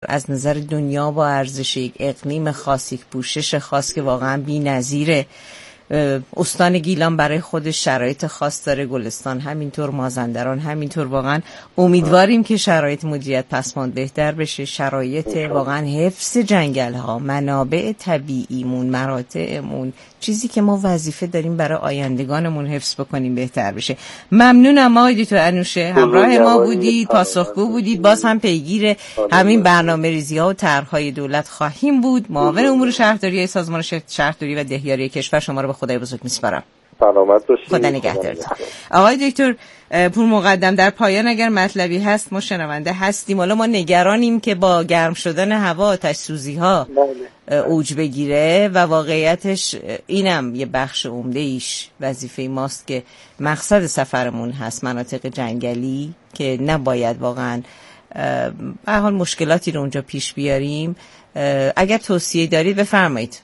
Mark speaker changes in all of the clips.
Speaker 1: از نظر دنیا با ارزش، یک اقلیم خاص، یک پوشش خاص که واقعا بی‌نظیره. استان گیلان برای خودش شرایط خاص داره، گلستان همینطور، مازندران همینطور. واقعا امیدواریم که شرایط مدیریت پسماند بهتر بشه، شرایط واقعا حفظ جنگل ها، منابع طبیعیمون، مراتعمون، چیزی که ما وظیفه داریم برای آیندگانمون حفظ بکنیم بهتر بشه. ممنونم آقای دکتر انوشه، همراه ما بودید، پاسخگو بودید. باز هم پیگیر همین برنامه‌ریزی‌ها و طرح‌های دولت خواهیم بود. معاون امور شهرداری سازمان شهرداری و دهیاری کشور شما رو به خدای بزرگ میسپارم.
Speaker 2: سلامت باشید.
Speaker 1: خدا نگهدارتون. آقای دکتر پور مقدم، در پایان اگر مطلبی هست ما شنونده هستیم. حالا ما نگرانیم که با گرم شدن هوا آتش سوزی‌ها اوج بگیره و واقعیتش اینم یه بخش عمده ایش وظیفه ماست که مقصد سفرمون هست مناطق جنگلی که نباید واقعا به حال مشکلاتی رو اونجا پیش بیاریم. اگر توصیه دارید بفرمایید.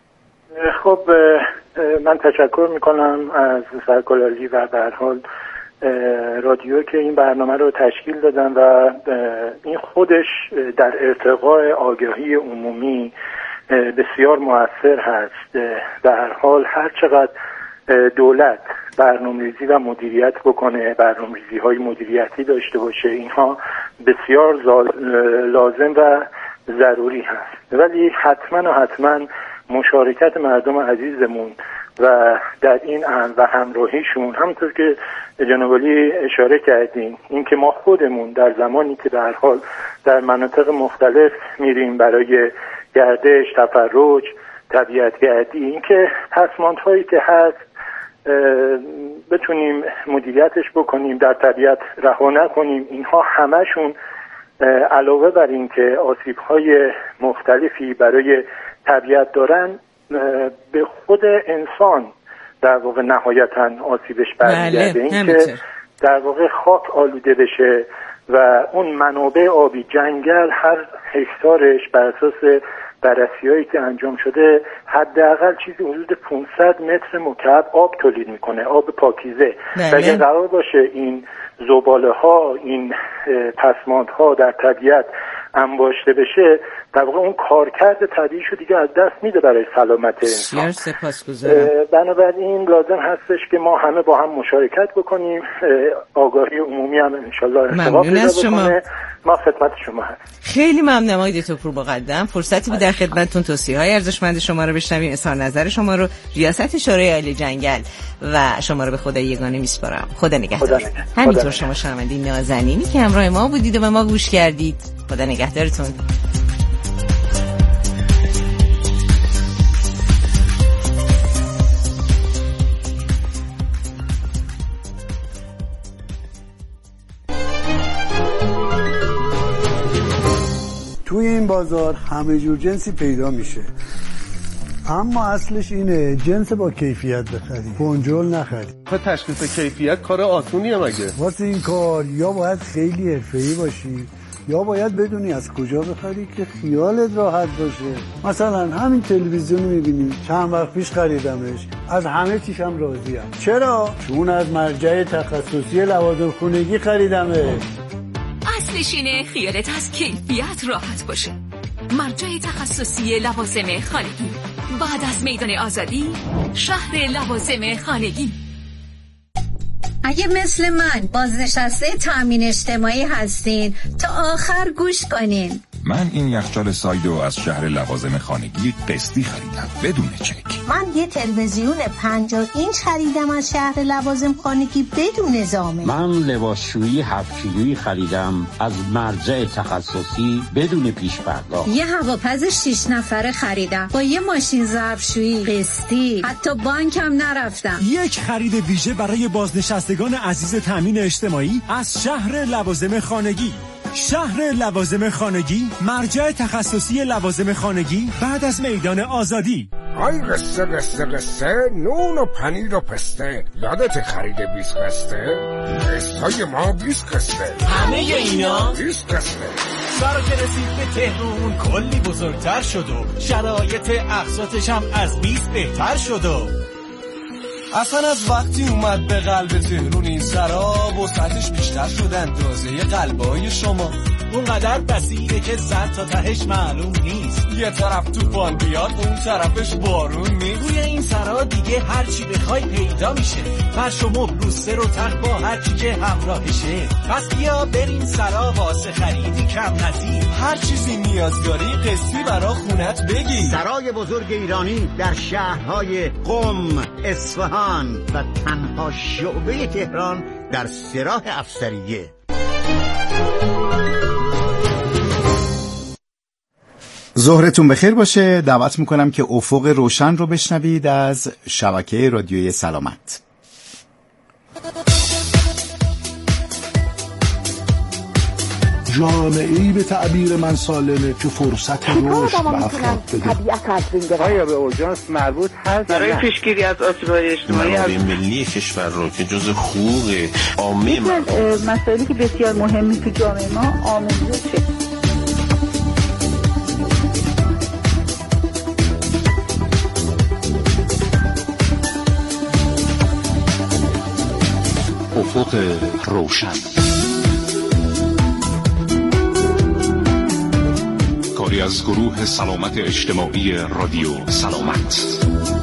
Speaker 3: خب من تشکر میکنم از سرکلالی و به هر حال رادیو که این برنامه رو تشکیل دادن و این خودش در ارتقاء آگاهی عمومی بسیار مؤثر هست. به هر حال هر چقدر دولت برنامه‌ریزی و مدیریت بکنه، برنامه‌ریزی‌های مدیریتی داشته باشه، اینها بسیار لازم و ضروری هست، ولی حتما مشارکت مردم عزیزمون و در این امر و همراهیشون، همونطور که جناب عالی اشاره کردین، این که ما خودمون در زمانی که به هر حال در مناطق مختلف میریم برای گردش، تفرج، طبیعت‌گردی، این که پسماندهایی که هست بتونیم مدیریتش بکنیم، در طبیعت رها نکنیم. اینها همشون علاوه بر این که آسیب‌های مختلفی برای طبیعت دارن، به خود انسان در واقع نهایتاً آسیبش برمیگرده. این که در واقع خاک آلوده بشه و اون منابع آبی، جنگل، هر هکتارش بر اساس بررسی‌هایی که انجام شده حداقل چیزی حدود 500 متر مکعب آب تولید میکنه، آب پاکیزه. و اگر قرار باشه این زباله‌ها، این پسماندها در طبیعت انباشته بشه، در واقع اون کارکرد طبیعیشو دیگه از دست میده برای سلامت انسان.
Speaker 1: سپاسگزارم.
Speaker 3: بنابراین لازم هستش که ما همه با هم مشارکت بکنیم، آگاهی عمومی هم انشالله ارتقا پیدا بکنه. ما خدمت شما هستیم.
Speaker 1: خیلی ممنونم آقای دکتر پور مقدم. فرصتی بود در خدمتتون توصیه‌های ارزشمند شما رو بشنویم، اظهار نظر شما رو، ریاست شورای عالی جنگل و شما رو به خدای یگانه میسپارم. خدا نگهدار. همینطور شما شنونده نازنینی که همراه ما بودید و به ما گوش کردید. خدا نگهدارتون.
Speaker 4: توی این بازار همه جور جنسی پیدا میشه، اما اصلش اینه جنس با کیفیت بخری، بنجل نخری.
Speaker 5: تشخیص کیفیت کار آسونیه مگه؟
Speaker 4: واسه این کار یا باید خیلی حرفه‌ای باشی یا باید بدونی از کجا بخری که خیالت راحت باشه. مثلا همین تلویزیون میبینی، چند وقت پیش خریدمش، از همه چیشم راضیم. چرا؟ چون از مرجع تخصصی لوازم خونگی خریدمش.
Speaker 6: اصلش اینه خیالت از کیفیت راحت باشه. مرجع تخصصی لوازم خانگی، بعد از میدان آزادی، شهر لوازم خانگی.
Speaker 7: اگه مثل من بازنشسته تأمین اجتماعی هستین تا آخر گوش کنین.
Speaker 8: من این یخچال سایدو از شهر لوازم خانگی قسطی خریدم بدون چک.
Speaker 7: من یه تلویزیون 50 اینچ خریدم از شهر لوازم خانگی بدون زامن.
Speaker 9: من لباسشویی 7 کیلویی خریدم از مرجع تخصصی بدون پیش پرداخت.
Speaker 7: یه هواپز 6 نفره خریدم با یه ماشین ظرفشویی قسطی، حتی بانکم نرفتم.
Speaker 10: یک خرید ویژه برای بازنشستگان عزیز تأمین اجتماعی از شهر لوازم خانگی. شهر لوازم خانگی، مرجع تخصصی لوازم خانگی، بعد از میدان آزادی.
Speaker 11: آی قصه قصه قصه، نون و پنیر و پسته، یادت خرید 20 قصه؟ قصه ما 20 قصه،
Speaker 10: همه اینا
Speaker 11: 20 قصه.
Speaker 10: برا که رسید به تهرون کلی بزرگتر شد و شرایط اقساطش هم از 20 بهتر شد و اصلا از وقتی اومد به قلب تهرون این سراب و سطحش بیشتر شد اندازه قلبای شما. اونقدر بسیره که سر تا تهش معلوم نیست.
Speaker 2: یه طرف طوفان بیاد اون طرفش بارون نیست.
Speaker 10: روی این سرا دیگه هر چی بخوای پیدا میشه. فرش و مبل و سر و تخت با هر چی که همراهشه. پس بیا بریم سرا واسه خریدی کم نظیر.
Speaker 2: هر چیزی نیاز داری قسطی برا خونت بگی.
Speaker 12: سرای بزرگ ایرانی در شهرهای قم، اصفهان و تنها شعبه تهران در سراح افسریه.
Speaker 13: ظهرتون بخیر باشه. دعوت میکنم که افق روشن رو بشنوید از شبکه رادیوی سلامت.
Speaker 14: جامعه‌ای به تعبیر من سالمه که فرصت رشد به افراد بده.
Speaker 3: آیا به اورژانس مربوط هست؟
Speaker 15: برای پیشگیری از آسیب‌های اجتماعی
Speaker 16: منابع ملی کشور رو که جزء حقوق عامه
Speaker 17: مسائلی که بسیار مهمی تو جامعه ما آموزشه.
Speaker 9: افق روشن،
Speaker 8: کاری از گروه سلامت اجتماعی رادیو سلامت.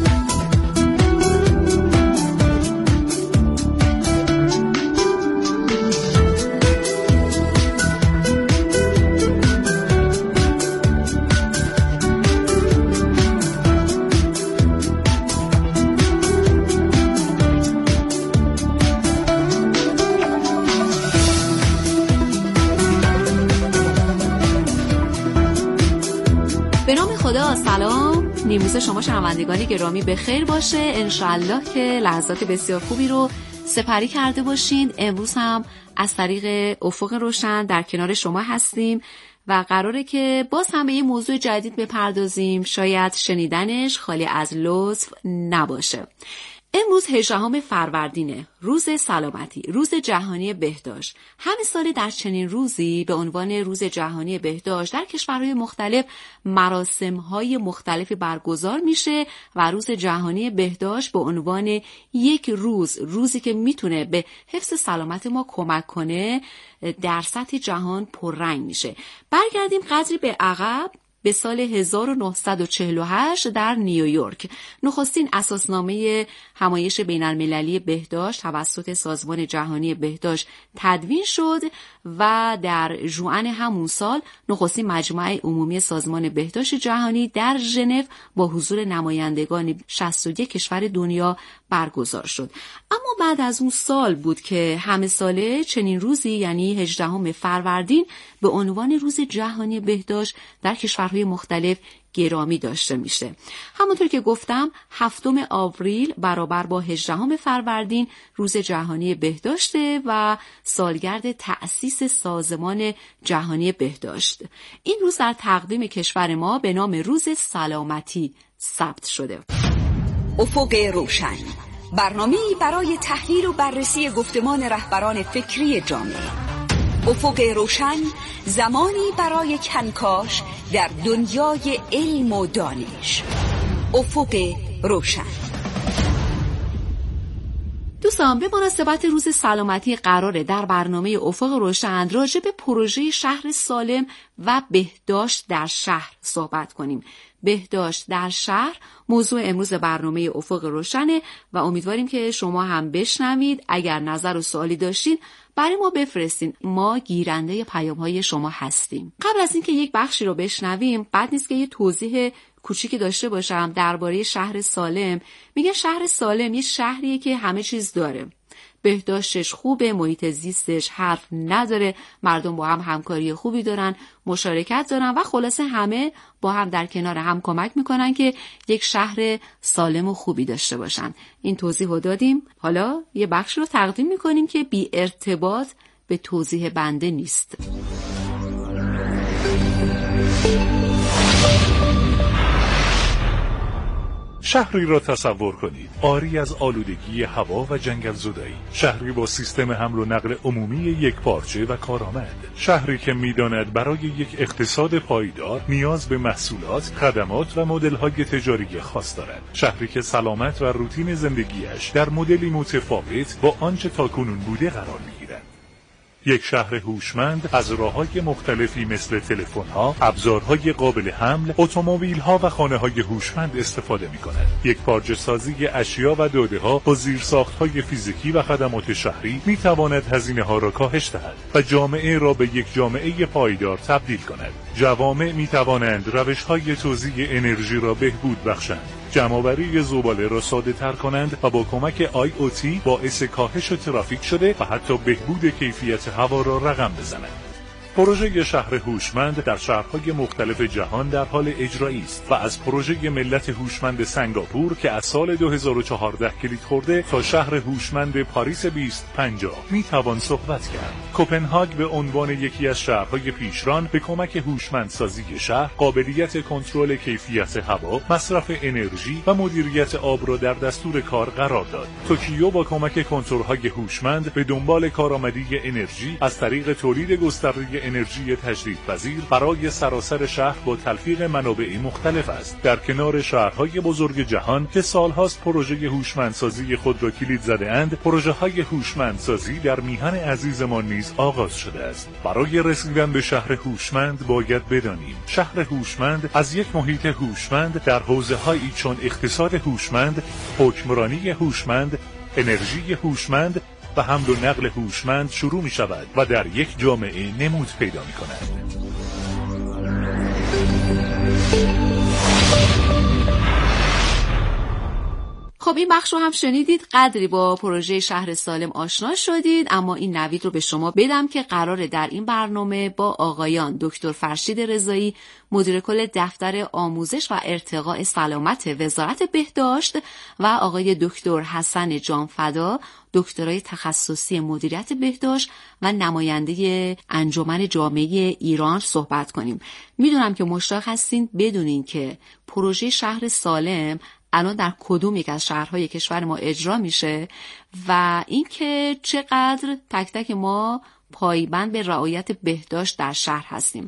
Speaker 18: سلام، نیمروز شما شنوندگان گرامی به خیر باشه. انشالله که لحظات بسیار خوبی رو سپری کرده باشین. امروز هم از طریق افق روشن در کنار شما هستیم و قراره که باز هم به یه موضوع جدید بپردازیم. شاید شنیدنش خالی از لطف نباشه. امروز 18 فروردینه، روز سلامتی، روز جهانی بهداشت. همه سال در چنین روزی به عنوان روز جهانی بهداشت در کشورهای مختلف مراسم‌های مختلفی برگزار میشه و روز جهانی بهداشت به عنوان یک روزی که میتونه به حفظ سلامت ما کمک کنه در سطح جهان پررنگ میشه. برگردیم قدری به عقب، به سال 1948 در نیویورک نخستین اساسنامه همایش بین‌المللی بهداشت توسط سازمان جهانی بهداشت تدوین شد و در ژوئن همون سال نخستین مجمع عمومی سازمان بهداشت جهانی در ژنو با حضور نمایندگان 61 کشور دنیا برگزار شد. اما بعد از اون سال بود که همه ساله چنین روزی یعنی 18 فروردین به عنوان روز جهانی بهداشت در کشورهای مختلف گرامی داشته میشه. همونطور که گفتم 7 آوریل برابر با 18 فروردین روز جهانی بهداشته و سالگرد تأسیس سازمان جهانی بهداشت. این روز در تقویم کشور ما به نام روز سلامتی ثبت شده.
Speaker 6: افق روشن، برنامه‌ای برای تحلیل و بررسی گفتمان رهبران فکری جامعه. افق روشن، زمانی برای کنکاش در دنیای علم و دانش. افق روشن.
Speaker 18: دوستان، به مناسبت روز سلامتی قراره در برنامه افق روشن راجع به پروژه شهر سالم و بهداشت در شهر صحبت کنیم. بهداشت در شهر موضوع امروز برنامه افق روشنه و امیدواریم که شما هم بشنوید. اگر نظر و سوالی داشتین برای ما بفرستین، ما گیرنده پیام‌های شما هستیم. قبل از اینکه یک بخشی رو بشنویم، بد نیست که یه توضیح کوچیکی داشته باشم درباره شهر سالم. میگن شهر سالم یه شهریه که همه چیز داره. بهداشتش خوبه، محیط زیستش حرف نداره، مردم با هم همکاری خوبی دارن، مشارکت دارن و خلاصه همه با هم در کنار هم کمک میکنن که یک شهر سالم و خوبی داشته باشن. این توضیح رو دادیم. حالا یه بخش رو تقدیم میکنیم که بی ارتباط به توضیح بنده نیست.
Speaker 19: شهری را تصور کنید عاری از آلودگی هوا و جنگل زدایی، شهری با سیستم حمل و نقل عمومی یکپارچه و کارآمد، شهری که می‌داند برای یک اقتصاد پایدار نیاز به محصولات، خدمات و مدل‌های تجاری خاص دارد، شهری که سلامت و روتین زندگیش در مدلی متفاوت با آنچه تاکنون بوده قرار می‌گیرد. یک شهر هوشمند از راه‌های مختلفی مثل تلفن‌ها، ابزارهای قابل حمل، اتومبیل‌ها و خانه‌های هوشمند استفاده می‌کند. یک پارچه سازی اشیا و داده‌ها با زیرساخت‌های فیزیکی و خدمات شهری می‌تواند هزینه‌ها را کاهش دهد و جامعه را به یک جامعه پایدار تبدیل کند. جوامع می‌توانند روش‌های توزیع انرژی را بهبود بخشند، جمع‌آوری زباله را ساده‌تر کنند و با کمک IoT باعث کاهش ترافیک شده و حتی بهبود کیفیت هوا را رقم بزنند. پروژه شهر هوشمند در شهرهای مختلف جهان در حال اجرایی است و از پروژه ملت هوشمند سنگاپور که از سال 2014 کلید خورده تا شهر هوشمند پاریس 2050 میتوان صحبت کرد. کوپنهاگ به عنوان یکی از شهرهای پیشران به کمک هوشمندسازی شهر، قابلیت کنترل کیفیت هوا، مصرف انرژی و مدیریت آب را در دستور کار قرار داد. توکیو با کمک کنتورهای هوشمند به دنبال کارآمدی انرژی از طریق تولید گسترده انرژی تجدیدپذیر برای سراسر شهر با تلفیق منابع مختلف است. در کنار شهرهای بزرگ جهان که سالهاست پروژه هوشمندسازی خود را کلید زده‌اند، پروژه‌های هوشمندسازی در میهن عزیزمان نیز آغاز شده است. برای رسیدن به شهر هوشمند باید بدانیم شهر هوشمند از یک محیط هوشمند در حوزه‌هایی چون اقتصاد هوشمند، حکمرانی هوشمند، انرژی هوشمند و حمل و نقل هوشمند شروع می شود و در یک جامعه نمود پیدا می کند.
Speaker 18: خب این بخش رو هم شنیدید، قدری با پروژه شهر سالم آشنا شدید، اما این نوید رو به شما بدم که قراره در این برنامه با آقایان دکتر فرشید رضایی، مدیر کل دفتر آموزش و ارتقاء سلامت وزارت بهداشت و آقای دکتر حسن جانفدا، دکترای تخصصی مدیریت بهداشت و نماینده انجمن جامعه ایران صحبت کنیم. میدونم که مشتاق هستین بدونین که پروژه شهر سالم الان در کدوم یک از شهرهای کشور ما اجرا میشه و اینکه چقدر تک تک ما پایبند به رعایت بهداشت در شهر هستیم.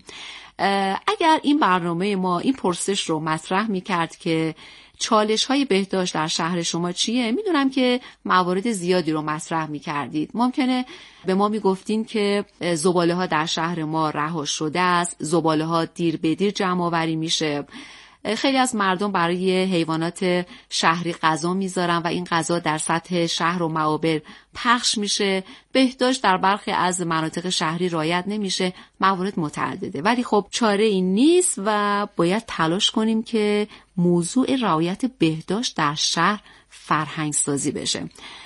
Speaker 18: اگر این برنامه ما این پرسش رو مطرح میکرد که چالش‌های بهداشت در شهر شما چیه، میدونم که موارد زیادی رو مطرح میکردید. ممکنه به ما میگفتین که زباله‌ها در شهر ما رها شده است، زباله‌ها دیر به دیر جمع‌آوری میشه، خیلی از مردم برای حیوانات شهری غذا میذارن و این غذا در سطح شهر و معابر پخش میشه، بهداشت در برخی از مناطق شهری رعایت نمیشه، موارد متعدده. ولی خب چاره این نیست و باید تلاش کنیم که موضوع رعایت بهداشت در شهر فرهنگ سازی بشه.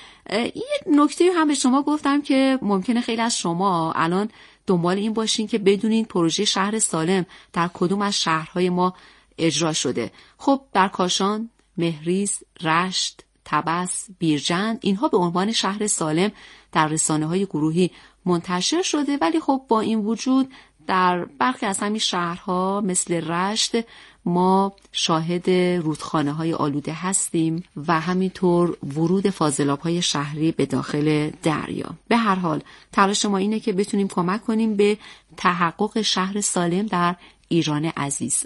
Speaker 18: یه نکته هم به شما گفتم که ممکنه خیلی از شما الان دنبال این باشین که بدونین پروژه شهر سالم در کدوم از شهرهای ما اجرا شده. خب در کاشان، مهریز، رشت، طبس، بیرجند، اینها به عنوان شهر سالم در رسانه‌های گروهی منتشر شده، ولی خب با این وجود در برخی از همین شهرها مثل رشت ما شاهد رودخانه‌های آلوده هستیم و همینطور ورود فاضلاب‌های شهری به داخل دریا. به هر حال تلاش ما اینه که بتونیم کمک کنیم به تحقق شهر سالم در ایران عزیز.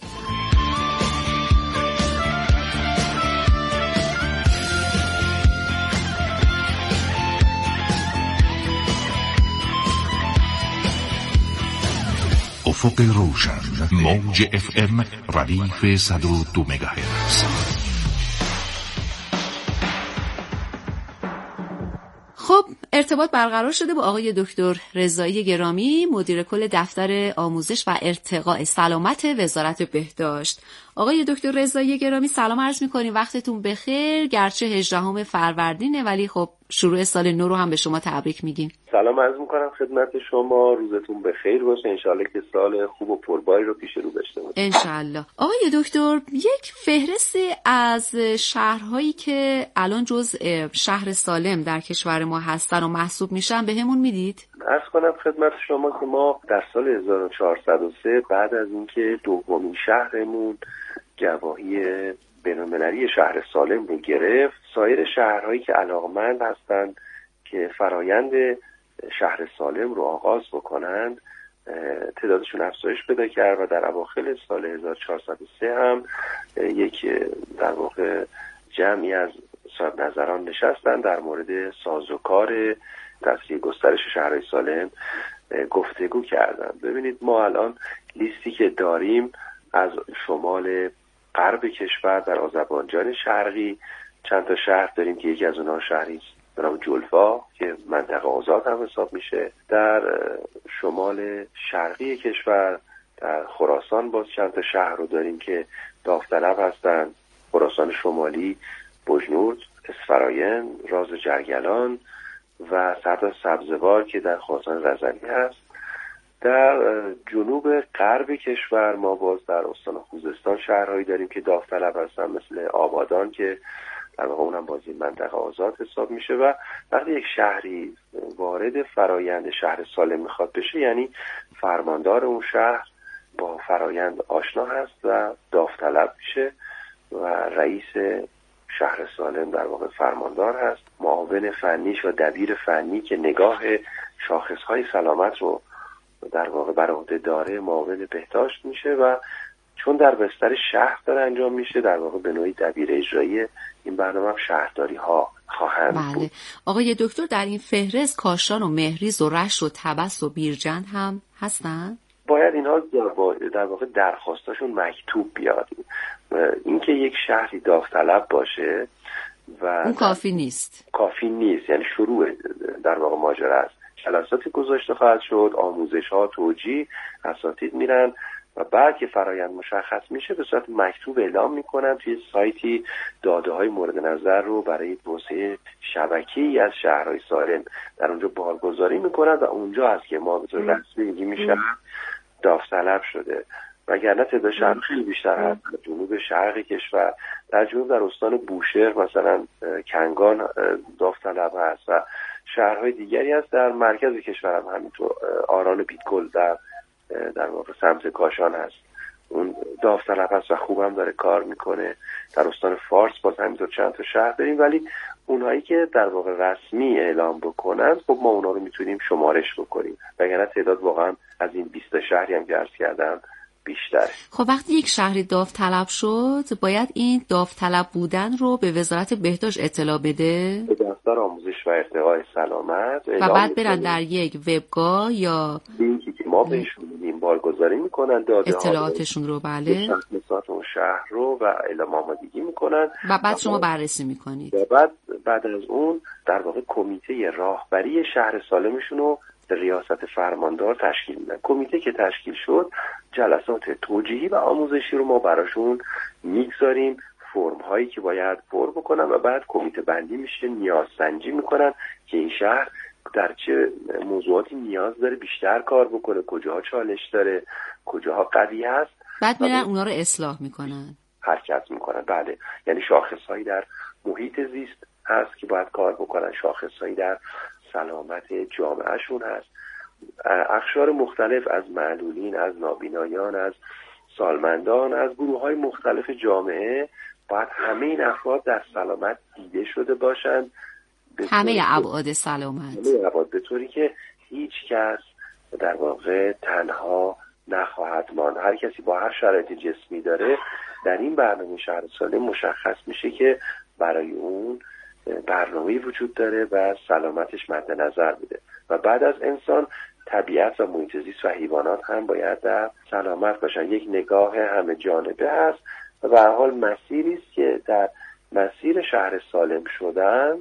Speaker 8: افق روشن، موج FM ردیف 102 مگاهرتز.
Speaker 18: خب ارتباط برقرار شده با آقای دکتر رضایی گرامی، مدیر کل دفتر آموزش و ارتقاء سلامت وزارت بهداشت. آقای دکتر رضایی گرامی سلام عرض می‌کنیم، وقتتون بخیر. گرچه 18 فروردینه ولی خب شروع سال نو رو هم به شما تبریک میگیم.
Speaker 20: سلام عرض می‌کنم خدمت شما، روزتون بخیر باشه، انشالله که سال خوب و پرباری رو پیش رو داشته باشیم
Speaker 18: انشالله. آقای دکتر یک فهرست از شهرهایی که الان جزء شهر سالم در کشور ما هستن و محسوب میشن بهمون میدید؟
Speaker 20: عرض کنم خدمت شما که ما در سال 1403 بعد از اینکه دومین شهرمون گواهی بین‌المللی شهر سالم رو گرفت، سایر شهرهایی که علاقمند هستند که فرایند شهر سالم رو آغاز بکنند تعدادشون افزایش پیدا کرد و در اواخر سال 1403 هم یک در واقع جمعی از صاحب نظران نشستن در مورد سازوکار تسریع گسترش شهرهای سالم گفتگو کردن. ببینید ما الان لیستی که داریم از شمال غرب کشور در آذربایجان شرقی چند تا شهر داریم که یکی از اونها شهری به نام جولفا که منطقه آزاد هم حساب میشه. در شمال شرقی کشور در خراسان باز چند تا شهر رو داریم که داوطلب هستن: خراسان شمالی، بجنورد، اسفراین، راز جرگلان و سردار سبزوار که در خراسان رضوی هست. در جنوب غرب کشور ما باز در استان خوزستان شهرهایی داریم که داوطلب هستن، مثل آبادان که در واقع اونم باز این منطقه آزاد حساب میشه. و وقتی یک شهری وارد فرایند شهر سالم میخواد بشه، یعنی فرماندار اون شهر با فرایند آشنا هست و داوطلب میشه و رئیس شهر سالم در واقع فرماندار هست. معاون فنیش و دبیر فنی که نگاه شاخصهای سلامت رو در واقع بر عهده داره معاون بهداشت میشه و چون در بستر شهر داره انجام میشه، در واقع به نوعی دبیر اجرایی این برنامه هم شهرداری ها خواهند بود.
Speaker 18: آقای دکتر، در این فهرست کاشان و مهریز و رشت و طبس و بیرجند هم هستن؟
Speaker 20: باید اینها در واقع درخواستاشون مکتوب بیاد. اینکه یک شهری داوطلب باشه و
Speaker 18: اون کافی نیست.
Speaker 20: کافی نیست، یعنی شروع در واقع ماجرا است. جلساتی گذاشته خواهد شد، آموزش ها، توجیه، اساتید میرن و بعد که فرایند مشخص میشه به صورت مکتوب اعلام میکنن توی سایتی داده های مورد نظر رو برای توسعه شبکه‌ای از شهرهای سالم در اونجا بارگذاری میکنن و اونجا هست که ما به طور رسمی میگیم داوطلب شده. وگرنه تعداد شهر خیلی بیشتر هست. در جنوب شرق کشور، در جنوب در استان بوشهر مثلا کنگان داوطلب هست و شهرهای دیگری هست. در مرکز کشور هم همینطور آران بیتگل در واقع سمت کاشان هست، اون داوطلب هست و خوبم داره کار میکنه. در استان فارس باز همینطور چند تا شهر داریم، ولی اونهایی که در واقع رسمی اعلام بکنن خب ما اونا رو میتونیم شمارش بکنیم، وگرنه تعداد واقعا از این 20 شهری هم که عرض کردم بیشتره.
Speaker 18: خب وقتی یک شهری داوطلب شد باید این داوطلب بودن رو به وزارت بهداشت اطلاع بده؟
Speaker 20: به دفتر آموزش و ارتقاء سلامت
Speaker 18: و بعد برن در یک وبگاه یا
Speaker 20: لینکی که ما بهشون میدیم بارگذاری میکنن داده
Speaker 18: اطلاعاتشون رو، بله،
Speaker 20: شخصیت اون شهر رو و اعلام آمادگی میکنن
Speaker 18: و بعد شما بررسی میکنید.
Speaker 20: و بعد از اون در واقع کمیته راهبری شهر سالمشون رو به ریاست فرماندار تشکیل میدن. کمیته که تشکیل شد جلسات توجیهی و آموزشی رو ما براشون میگذاریم، فرم هایی که باید پر بکنن و بعد کمیته بندی میشه، نیاز سنجی میکنن که این شهر در چه موضوعاتی نیاز داره بیشتر کار بکنه، کجاها چالش داره، کجاها قوی هست.
Speaker 18: بعد میرن اونا رو اصلاح میکنن،
Speaker 20: حرکت میکنن. بله، یعنی شاخصهایی در محیط زیست هست که باید کار بکنن، شاخصهایی در سلامت جامعهشون هست. اقشار مختلف از معلولین، از نابینایان، از سالمندان، از گروه‌های مختلف جامعه باید همه این افراد در سلامت دیده شده باشند،
Speaker 18: همه ابعاد سلامت،
Speaker 20: همه ابعاد، به طوری که هیچ کس در واقع تنها نخواهد ماند. هر کسی با هر شرایط جسمی داره در این برنامه شهر سالم مشخص میشه که برای اون برنامه‌ای وجود داره و سلامتش مد نظر میده و بعد از انسان طبیعت و محیط زیست و حیوانات هم باید در سلامت باشن. یک نگاه همه جانبه هست و به هر حال مسیری است که در مسیر شهر سالم شدن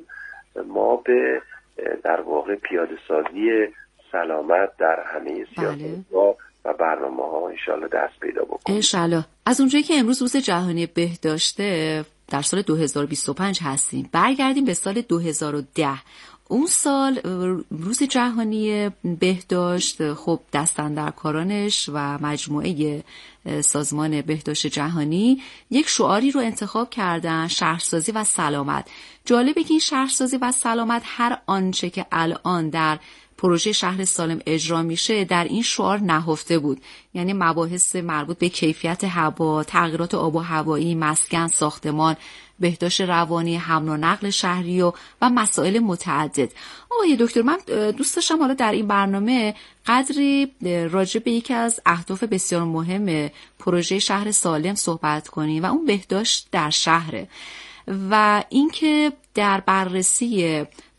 Speaker 20: ما به در واقع پیاده سازی سلامت در همه سیاست‌ها و برنامه‌ها انشالله دست پیدا بکنیم.
Speaker 18: انشالله. از اونجایی که امروز روز جهانی بهداشته در سال 2025 هستیم، برگردیم به سال 2010. اون سال روز جهانی بهداشت، خب دستاندرکارانش و مجموعه سازمان بهداشت جهانی یک شعاری رو انتخاب کردن: شهرسازی و سلامت. جالبه که این شهرسازی و سلامت هر آنچه که الان در پروژه شهر سالم اجرا میشه در این شعار نهفته بود، یعنی مباحث مربوط به کیفیت هوا، تغییرات آب و هوایی، مسکن، ساختمان، بهداشت روانی، حمل و نقل شهری و مسائل متعدد. آقای دکتر، من دوست داشتم حالا در این برنامه قدری راجع به یکی از اهداف بسیار مهم پروژه شهر سالم صحبت کنیم و اون بهداشت در شهره و اینکه در بررسی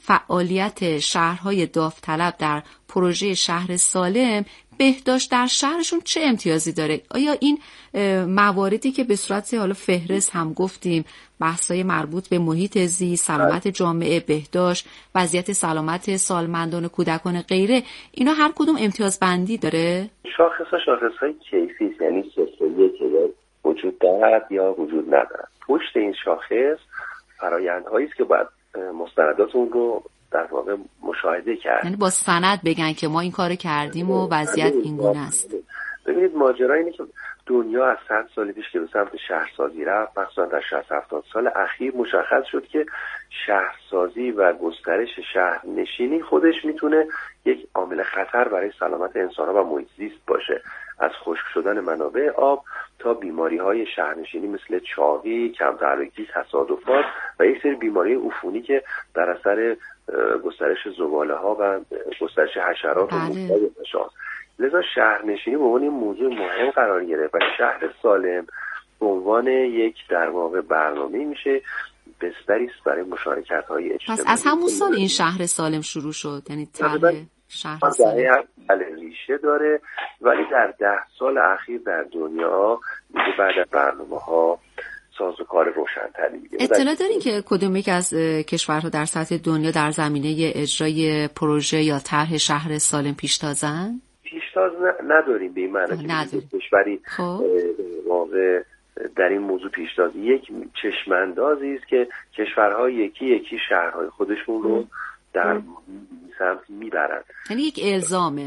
Speaker 18: فعالیت شهرهای داوطلب در پروژه شهر سالم بهداشت در شهرشون چه امتیازی داره؟ آیا این مواردی که به صورت حالا فهرست هم گفتیم، بحث‌های مربوط به محیط زیست، سلامت جامعه، بهداشت، وضعیت سلامت سالمندان و کودکان غیره، اینا هر کدوم امتیاز بندی داره؟
Speaker 20: شاخص‌های کیفی، یعنی 0 که وجود دارد یا وجود ندارد. پشت این شاخص فرآیندهایی است که باید مستندات اون رو در واقع مشاهده کرد.
Speaker 18: یعنی با سند بگن که ما این کارو کردیم و وضعیت این گونه است.
Speaker 20: ببینید ماجرا اینه که دنیا از 100 سال پیش که به سمت شهرسازی رفت، مثلا در 60-70 سال اخیر مشخص شد که شهرسازی و گسترش شهرنشینی خودش میتونه یک عامل خطر برای سلامت انسان‌ها و محیط زیست باشه، از خشک شدن منابع آب تا بیماری‌های شهرنشینی مثل چاقی، کم‌تحرکی، تصادفات و یک سری بیماری عفونی که در اثر گسترش زباله‌ها و گسترش حشرات و موجودات نشان. لذا شهرنشینی به عنوان موضوع مهم قرار گرفت و شهر سالم به عنوان یک در واقع برنامه میشه بستری است برای مشارکت‌های اجتماعی.
Speaker 18: پس از همون سال این شهر سالم شروع شد، یعنی طرح شهر سالم
Speaker 20: ریشه داره، ولی در 10 سال اخیر در دنیا دیگه بعد از برنامه‌ها سازوکار روشن‌تری میگه.
Speaker 18: اطلاع دارین که کدوم یک از کشورها در سطح دنیا در زمینه اجرای پروژه یا طرح شهر سالم پیشتازن؟
Speaker 20: پیشتاز نداریم به این معنی که کشوری واقع در این موضوع پیشتاز. یک چشماندازی است که کشورها یکی شهرهای خودشون رو در سمت میبرند.
Speaker 18: یعنی یک الزامه.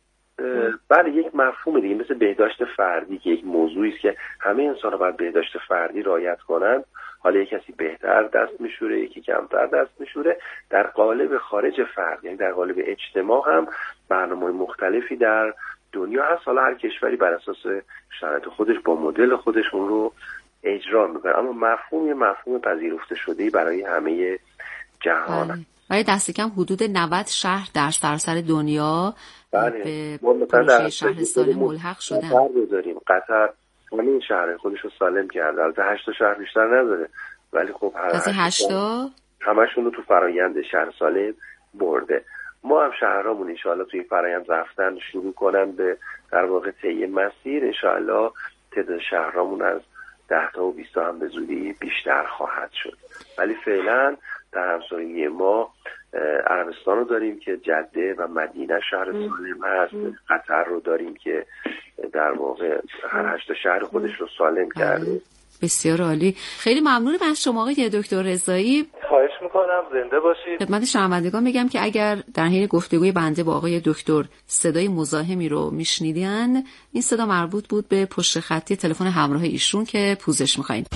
Speaker 20: بله، یک مفهوم دیگه، مثل بهداشت فردی که یک موضوعی است که همه انسان‌ها باید بهداشت فردی رعایت کنند. حالا یک کسی بهتر دست میشوره، یکی کمتر دست میشوره. در قالب خارج فرد، یعنی در قالب اجتماع هم برنامه‌های مختلفی در دنیا هست. حالا هر کشوری بر اساس شرایط خودش با مدل خودش اون رو اجرا میکنه، اما مفهوم پذیرفته شده‌ای برای همه جهان.
Speaker 18: برای دست کم حدود 90 شهر در سراسر دنیا
Speaker 20: به
Speaker 18: پروژه شهر سالم ملحق شدن.
Speaker 20: داریم قطر همین شهر خودش رو سالم کرده، البته 8 شهر بیشتر نداره، ولی خب
Speaker 18: هر 8
Speaker 20: همشون رو تو فرآیند شهر سالم برده. ما هم شهرامون ان شاءالله توی فرآیند رفتن شروع کنن به در واقع طی مسیر. ان شاءالله تعداد شهرامون از 10 تا و 20 تا هم به زودی بیشتر خواهد شد. ولی فعلا در همسایه ما عربستان رو داریم که جده و مدینه شهر سالم هست. قطر رو داریم که در واقع هر 8 شهر خودش رو سالم کرده.
Speaker 18: بسیار عالی. خیلی ممنونم از شما آقای دکتر رضایی.
Speaker 3: خواهش میکنم، زنده باشید.
Speaker 18: خدمت شنوندگان میگم که اگر در حین گفتگوی بنده با آقای دکتر صدای مزاحمی رو میشنیدن، این صدا مربوط بود به پشت خطی تلفن همراه ایشون که پوزش میخواین.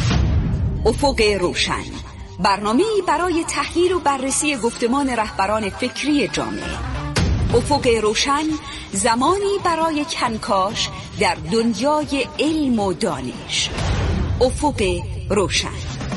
Speaker 6: افق روشن، برنامه‌ای برای تحلیل و بررسی گفتمان رهبران فکری جامعه. افق روشن، زمانی برای کنکاش در دنیای علم و دانش. افق روشن.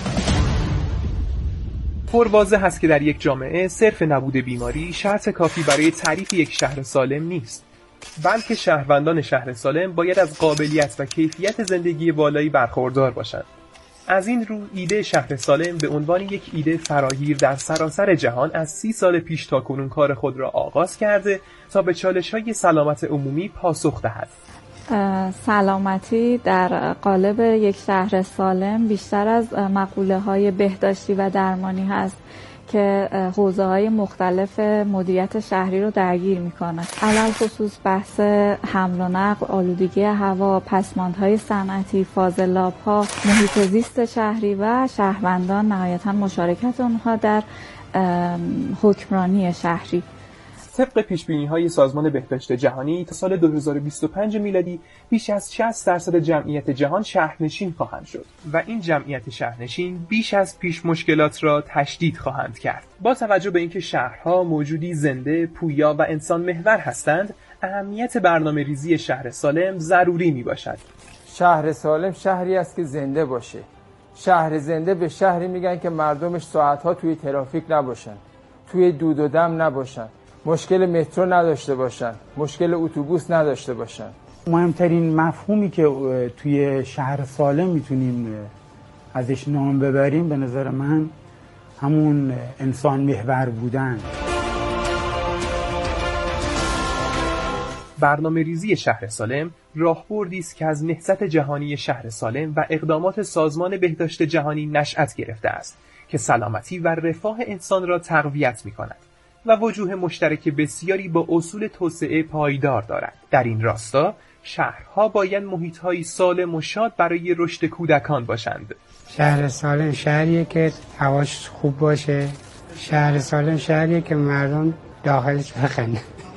Speaker 5: پرواضح هست که در یک جامعه صرف نبود بیماری شرط کافی برای تعریف یک شهر سالم نیست، بلکه شهروندان شهر سالم باید از قابلیت و کیفیت زندگی بالایی برخوردار باشند. از این رو ایده شهر سالم به عنوان یک ایده فراگیر در سراسر جهان از 30 سال پیش تا کنون کار خود را آغاز کرده تا به چالش‌های سلامت عمومی پاسخ دهد.
Speaker 21: سلامتی در قالب یک شهر سالم بیشتر از مقوله‌های بهداشتی و درمانی هست که حوزه‌های مختلف مدیریت شهری رو درگیر می‌کنه. علل خصوص بحث حمل و نقل، آلودگی هوا، پسماندهای صنعتی، فاضلاب‌ها، محیط زیست شهری و شهروندان، نهایتاً مشارکت آنها در حکمرانی شهری.
Speaker 5: طبق پیشبینی‌های سازمان بهداشت جهانی تا سال 2025 میلادی بیش از 60% جمعیت جهان شهرنشین خواهند شد و این جمعیت شهرنشین بیش از پیش مشکلات را تشدید خواهند کرد. با توجه به اینکه شهرها موجودی زنده، پویا و انسان محور هستند، اهمیت برنامه‌ریزی شهر سالم ضروری میباشد.
Speaker 22: شهر سالم شهری است که زنده باشه. شهر زنده به شهری میگن که مردمش ساعت‌ها توی ترافیک نباشن، توی دود و دم نباشن، مشکل مترو نداشته باشن، مشکل اتوبوس نداشته باشن.
Speaker 23: مهمترین مفهومی که توی شهر سالم میتونیم ازش نام ببریم به نظر من همون انسان محور بودن.
Speaker 5: برنامه‌ریزی شهر سالم راهبردی است که از نهضت جهانی شهر سالم و اقدامات سازمان بهداشت جهانی نشأت گرفته است که سلامتی و رفاه انسان را تقویت می‌کند و وجوه مشترک بسیاری با اصول توسعه پایدار دارد. در این راستا شهرها باید محیط‌های سالم و شاد برای رشد کودکان باشند.
Speaker 1: شهر سالم شهریه که هواش خوب باشه. شهر سالم شهریه که مردم داخلش بخندن.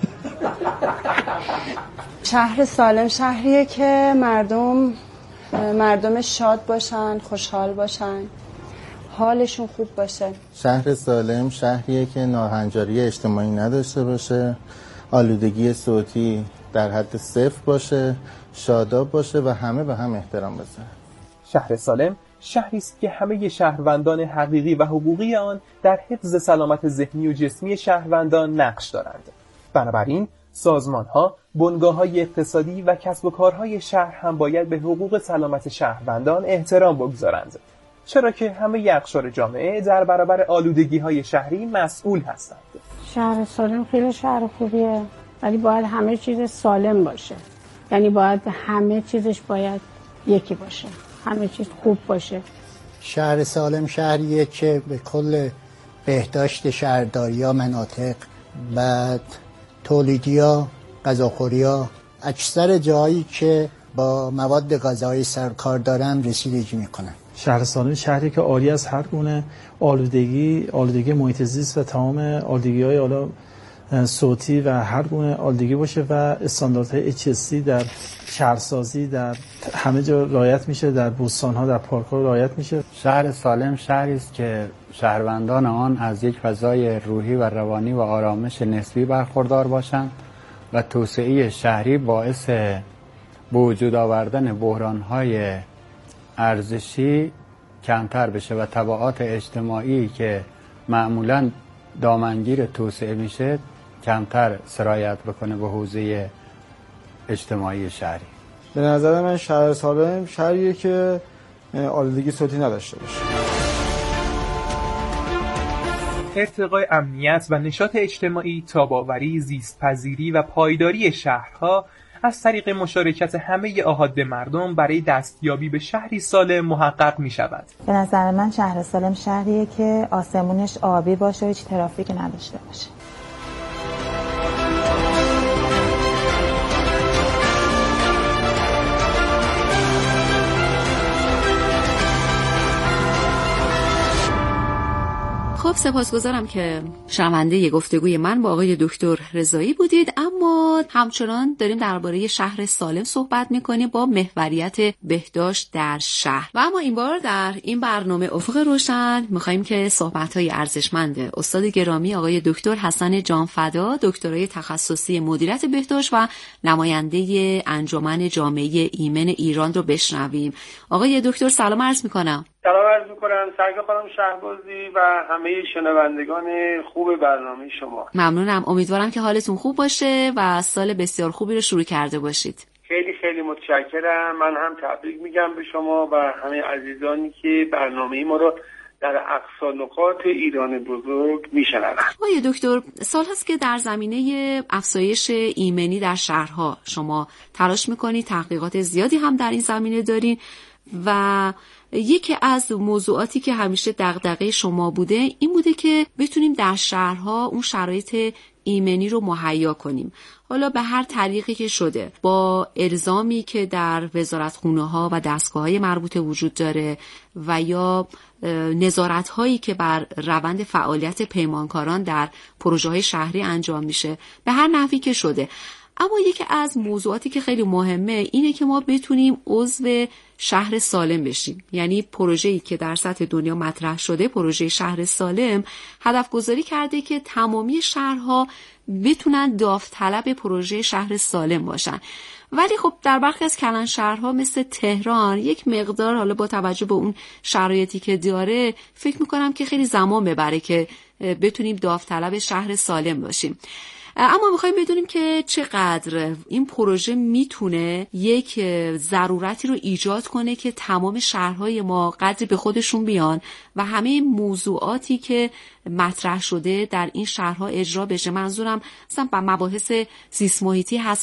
Speaker 4: شهر سالم شهریه که مردم شاد باشن، خوشحال باشن، حالشون خوب باشه.
Speaker 7: شهر سالم شهریه که ناهنجاری اجتماعی نداشته باشه، آلودگی صوتی در حد صفر باشه، شاداب باشه و همه به هم احترام بذارن.
Speaker 5: شهر سالم شهری است که همه شهروندان حقیقی و حقوقی آن در حفظ سلامت ذهنی و جسمی شهروندان نقش دارند. بنابراین سازمان‌ها، بنگاه‌های اقتصادی و کسب و کارهای شهر هم باید به حقوق سلامت شهروندان احترام بگذارند، چرا که همه اقشار جامعه در برابر آلودگی‌های شهری مسئول هستند.
Speaker 24: شهر سالم خیلی شهر خوبیه، ولی باید همه چیز سالم باشه. یعنی باید همه چیزش باید یکی باشه، همه چیز خوب باشه.
Speaker 25: شهر سالم شهریه که به کل بهداشت شهرداری‌ها، مناطق، بعد تولیدی‌ها، غذاخوری‌ها، اکثر جایی که با مواد غذایی سرکار دارن رسیدگی میکنن.
Speaker 26: شهر سالم شهری که عاری از هر گونه آلودگی محیط زیست و تمام آلودگی‌های حالا صوتی و هر گونه آلودگی باشه و استانداردهای HSC در شهرسازی در همه جا رعایت میشه، در بوستان‌ها، در پارک‌ها رعایت میشه.
Speaker 27: شهر سالم شهری است که شهروندان آن از یک فضای روحی و روانی و آرامش نسبی برخوردار باشند و توسعه شهری باعث به وجود آوردن بحران‌های ارزشی کمتر بشه و تبعات اجتماعی که معمولاً دامنگیر توسعه میشه کمتر سرایت بکنه به حوزه اجتماعی شهری.
Speaker 28: به نظر من شهر سالم شهریه که آلودگی صوتی نداشته باشه.
Speaker 5: ارتقای امنیت و نشاط اجتماعی، تاب‌آوری، زیست‌پذیری و پایداری شهرها از طریق مشارکت همه احاد مردم برای دستیابی به شهری سالم محقق می شود.
Speaker 29: به نظر من شهر سالم شهریه که آسمونش آبی باشه و هیچ ترافیک نداشته باشه.
Speaker 18: خب سپاسگزارم که شنونده گفتگوی من با آقای دکتر رضایی بودید. اما همچنان داریم درباره شهر سالم صحبت میکنیم با محوریت بهداشت در شهر. و اما این بار در این برنامه افق روشن میخواییم که صحبت‌های ارزشمند استاد گرامی آقای دکتر حسن جانفدا، دکترای تخصصی مدیریت بهداشت و نماینده انجمن جامعه ایمن ایران رو بشنویم. آقای دکتر سلام عرض میکنم.
Speaker 30: سلام عرض میکنم سرکار خانم شهبازی و همه شنوندگان خوب برنامه شما.
Speaker 18: ممنونم، امیدوارم که حالتون خوب باشه و سال بسیار خوبی رو شروع کرده باشید.
Speaker 30: خیلی خیلی متشکرم. من هم تبریک میگم به شما و همه عزیزانی که برنامه ما رو در اقصا نقاط ایران بزرگ میشنوند.
Speaker 18: آقای دکتر، سال هست که در زمینه افزایش ایمنی در شهرها شما تلاش میکنید، تحقیقات زیادی هم در این زمینه دارین و یکی از موضوعاتی که همیشه دغدغه شما بوده این بوده که بتونیم در شهرها اون شرایط ایمنی رو مهیا کنیم. حالا به هر طریقی که شده، با الزامی که در وزارتخونه‌ها و دستگاه‌های مربوطه وجود داره و یا نظارت‌هایی که بر روند فعالیت پیمانکاران در پروژه‌های شهری انجام میشه، به هر نحوی که شده. اما یکی از موضوعاتی که خیلی مهمه اینه که ما بتونیم عضو شهر سالم بشیم. یعنی پروژه‌ای که در سطح دنیا مطرح شده، پروژه شهر سالم، هدف گذاری کرده که تمامی شهرها بتونن داوطلب پروژه شهر سالم باشن. ولی خب در برخی از کلان شهرها مثل تهران یک مقدار، حالا با توجه به اون شرایطی که داره، فکر میکنم که خیلی زمان ببره که بتونیم داوطلب شهر سالم باشیم. اما میخوایم بدونیم که چقدر این پروژه میتونه یک ضرورتی رو ایجاد کنه که تمام شهرهای ما قدری به خودشون بیان و همه موضوعاتی که مطرح شده در این شهرها اجرا بشه. منظورم مثلا مباحث زیست محیطی هست